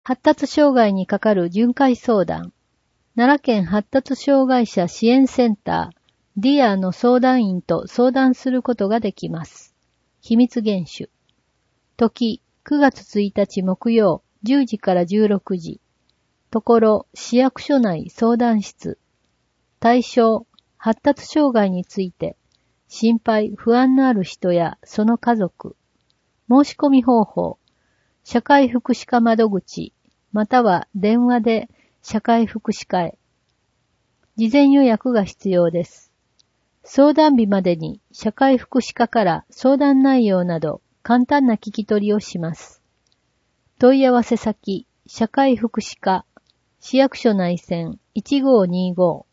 発達障害にかかる巡回相談。奈良県発達障害者支援センター、DIAの相談員と相談することができます。秘密厳守。時、9月1日木曜、10時から16時。ところ、市役所内相談室。対象、発達障害について、心配、不安のある人やその家族。申し込み方法、社会福祉課窓口、または電話で社会福祉課へ。事前予約が必要です。相談日までに社会福祉課から相談内容など簡単な聞き取りをします。問い合わせ先、社会福祉課、市役所内線1525